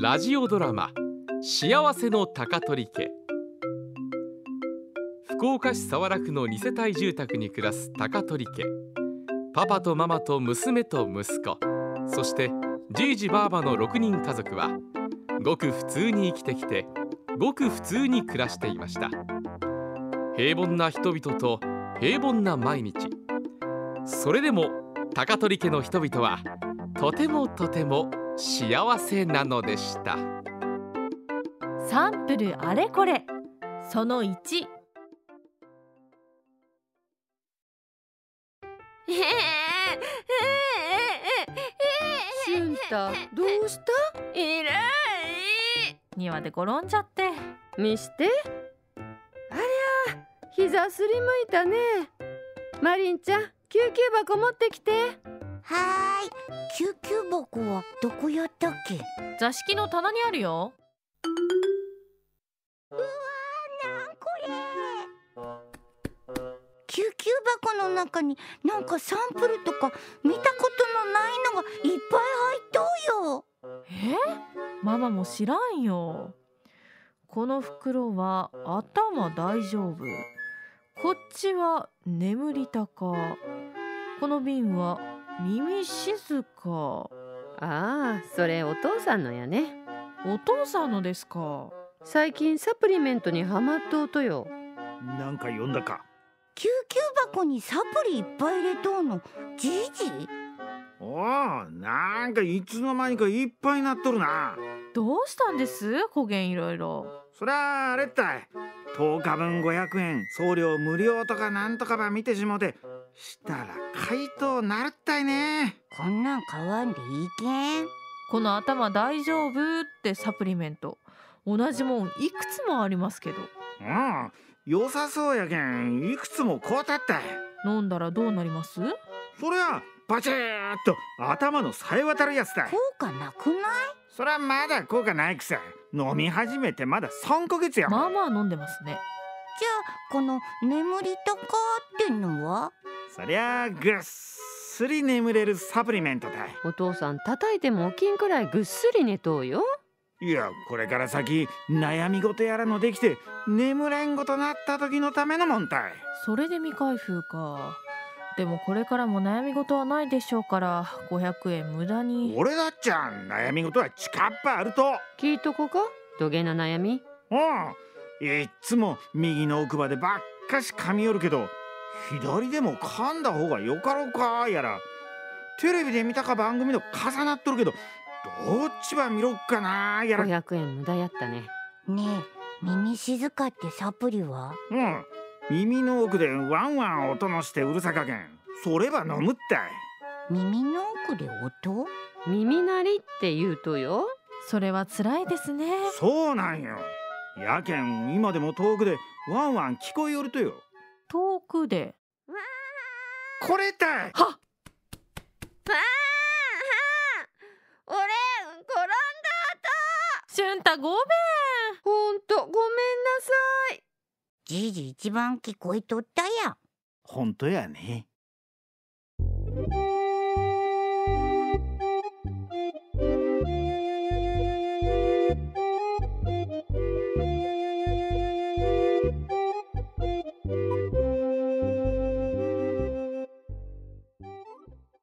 ラジオドラマ幸せの高取家。福岡市早良区の2世帯住宅に暮らす高取家。パパとママと娘と息子、そしてじいじばあばの6人家族はごく普通に生きてきて、ごく普通に暮らしていました。平凡な人々と平凡な毎日。それでも高取家の人々はとてもとても幸せなのでした。 サンプルあれこれその1。 俊太、どうした？ いらい。庭で転んじゃって。 見して。ありゃ、膝すりむいたね。マリンちゃん、救急箱持ってきて。 はーい。救急箱はどこやったっけ？ 座敷の棚にあるよ。 うわー、なんこれ。救急箱の中になんかサンプルとか見たことのないのがいっぱい入っとうよ。 ママも知らんよ。この袋は頭大丈夫、こっちは眠り高、この瓶は耳静か。 ああ、それお父さんのやね。 お父さんのですか。 最近サプリメントにハマっとうとよ。 なんか読んだか。 救急箱にサプリいっぱい入れとうのじいじ？ おお、なんかいつの間にかいっぱいになっとるな。 どうしたんです？小言いろいろ。 そりゃあれったい、10日分500円送料無料とかなんとかば見てしもて、したら回答なるったいね。 こんなん買わんでいいけん。 この頭大丈夫ってサプリメント、同じもんいくつもありますけど。 うん、良さそうやけんいくつもこうたったい。 飲んだらどうなります？ そりゃバチーっと頭のさえ渡るやつだ。 効果なくない？ そりゃまだ効果ないくさ。飲み始めてまだ3ヶ月や。 まあまあ飲んでますね。 じゃあこの眠りとかってのは？ そりゃぐっすり眠れるサプリメントだ。 お父さん叩いても起きんくらいぐっすり寝とうよ。 いや、これから先悩み事やらのできて眠れんごとなった時のためのもんたい。 それで未開封か。でもこれからも悩み事はないでしょうから500円無駄に。 俺だっちゃ悩み事は近っぱあると。 聞いとこか、どげな悩み。 いっつも右の奥歯でばっかし噛みよるけど、左でも噛んだ方がよかろうかやら、テレビで見たか番組と重なっとるけどどっちば見ろっかなやら。 500円無駄やったね。 ねえ、耳静かってサプリは？ 耳の奥でワンワン音のしてうるさかけん、それば飲むったい。 耳の奥で音？ 耳鳴りって言うとよ。 それは辛いですね。 そうなんよ。やけん今でも遠くでワンワン聞こえよるとよ。 遠くで。 これたい。 はっ。 俺転んだ俊太ごめん。 ほんとごめんなさい。 じいじ一番聞こえとったやん。 ほんとやね。